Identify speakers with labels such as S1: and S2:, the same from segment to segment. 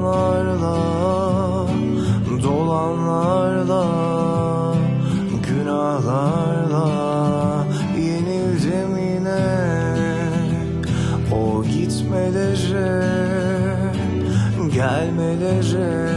S1: yalanlarla dolanlarla, günahlarla yenildim yine. O gitmelere, gelmelere,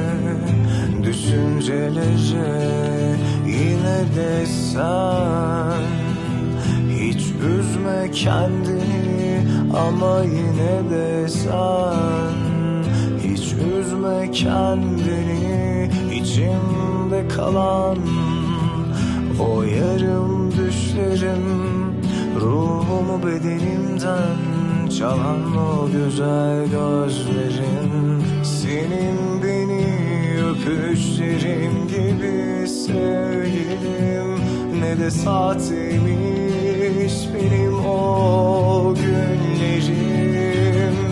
S1: düşüncelere, yine de sen hiç üzme kendini, ama yine de sen hiç üzme kendini. İçimde kalan o yarım düşlerim, ruhumu bedenimden çalan o güzel gözlerin, senin beni öpüşlerin gibi sevgilim. Ne de saatmiş benim o günlerim.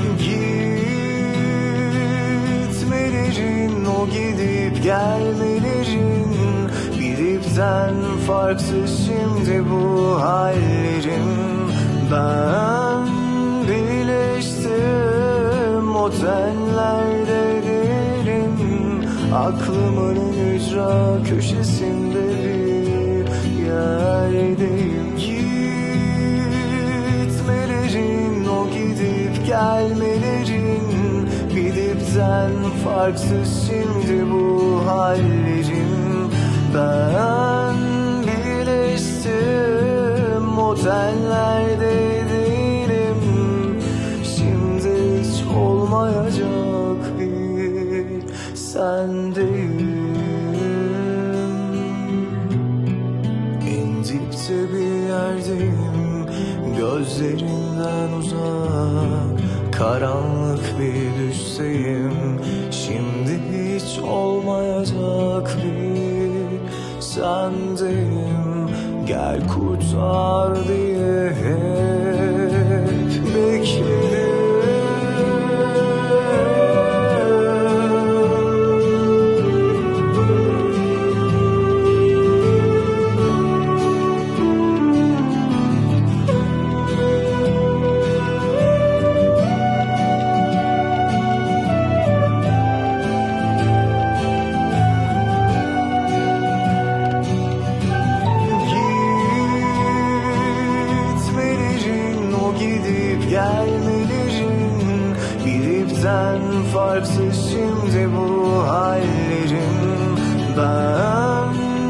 S1: Gitmelerin, o gidip gelmelerin, bir ipten farksız şimdi bu hallerim. Ben birleştim o tenlerde derim, aklımın ücra köşesinde bir yerdeyim. Gitmelerin, o gidip gelmelerin, bir dipten farksız şimdi bu hallerim. Ben birleştim o tenlerde değilim, şimdi hiç olmayacak bir sendeyim. En dipte bir yerdeyim, gözlerinden uzak, karanlık bir düşteyim. Şimdi hiç olmayacak bir sendeyim. Gel kurtar diye hep bekledim. Gelmelerin, bir ipten farksız şimdi bu hallerim. Ben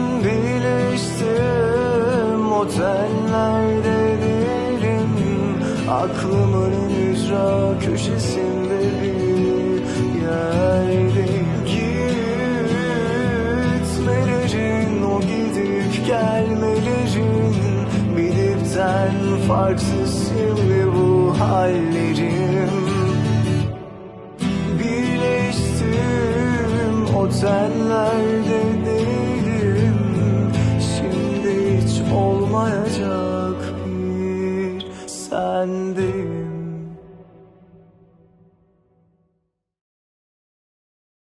S1: birleştim o tenlerde derim, aklımın ücra köşesinde bir yerdeyim. Gitmelerin, o gidip gelmelerin, bir dipten farksız şimdi bu hallerim. Birleştim o tenlerde